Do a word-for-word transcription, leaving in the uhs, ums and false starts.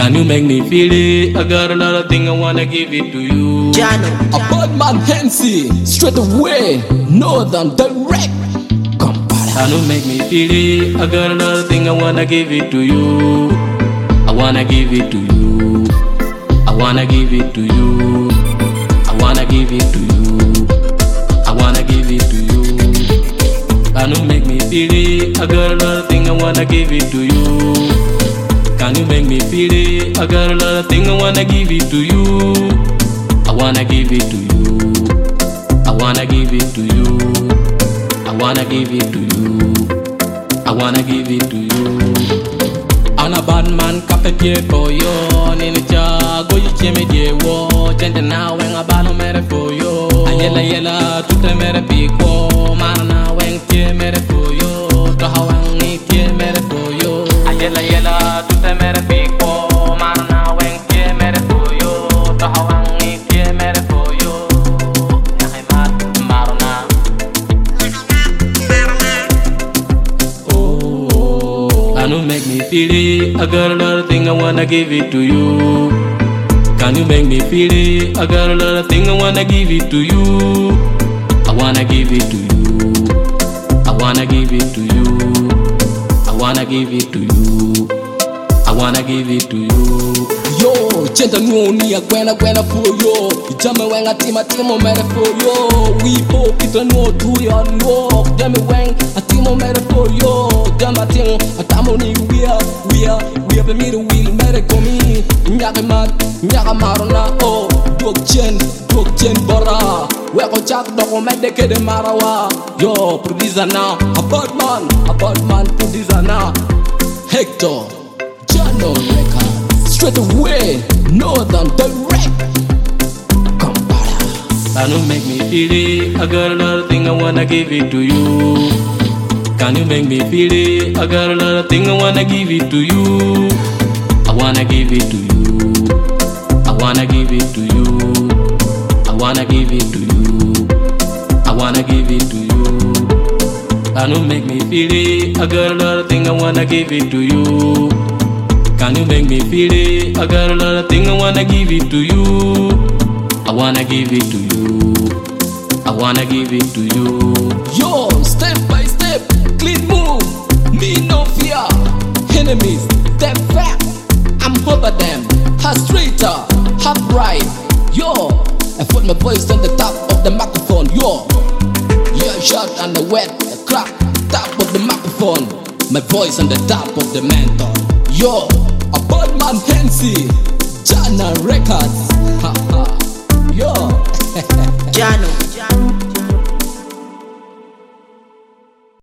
Can you make me feel it? I got another thing I wanna give it to you. Jano, A bad man Hensi, straight away, northern direct. Can you make me feel it? I got another thing I wanna give it to you. I wanna give it to you. I wanna give it to you. I wanna give it to you. I wanna give it to you. Can you make me feel it? I got another thing I wanna give it to you. Can you make me feel it? I got another thing I wanna give it to you. I wanna give it to you. I wanna give it to you. I wanna give it to you. I wanna give it to you. I'm a bad man, capete for you. Nina cha, go you chime de wo. Gente na wen a balo mere for you. Ayela yela, tutte mere pico. Mana na wen tie mere for you. To hawang ni tie mere for you. Ayela yela, tutte mere pico. Mana na wen tie mere for you. To hawang ni tie mere for you. Nyahay mat, marona. Can you make me feel it? I got another thing I wanna give it to you. Can you make me feel it? I got another thing I wanna give it to you. I wanna give it to you. I wanna give it to you. I wanna give it to you. I wanna give it to you. Yo, chenta nuoni a gwena gwena for yo. Jame wenga tima timo mere for yo. We po kita no tu ya no. Jame weng a timo mere for yo. Jama timo a tamo ni wia wia wia be mi the wheel mere komi. Nyaka mat nyaka marona oh. Dok chen dok chen bora. We ko chak doko mede kede marawa. Yo, producer na a bad man a bad man producer na Hector Jano Records. Straight away, northern direct. Kampala. Can you make me feel it? I got another thing I wanna give it to you. Can you make me feel it? I got another thing I wanna give it to you. I wanna give it to you. I wanna give it to you. I wanna give it to you. I wanna give it to you. Can you make me feel it? I got another thing I wanna give it to you. Can you make me feel it? I got another thing I wanna give it to you. I wanna give it to you. I wanna give it to you. Yo, step by step, clean move. Me no fear. Enemies, step back. I'm over them. Half straighter, half right. Yo, I put my voice on the top of the microphone. Yo, yeah, shot and the wet, the crack, top of the microphone. My voice on the top of the mentor. Yo, a bad man Hensi, Jana Records. Ha ha. Yo. Jano.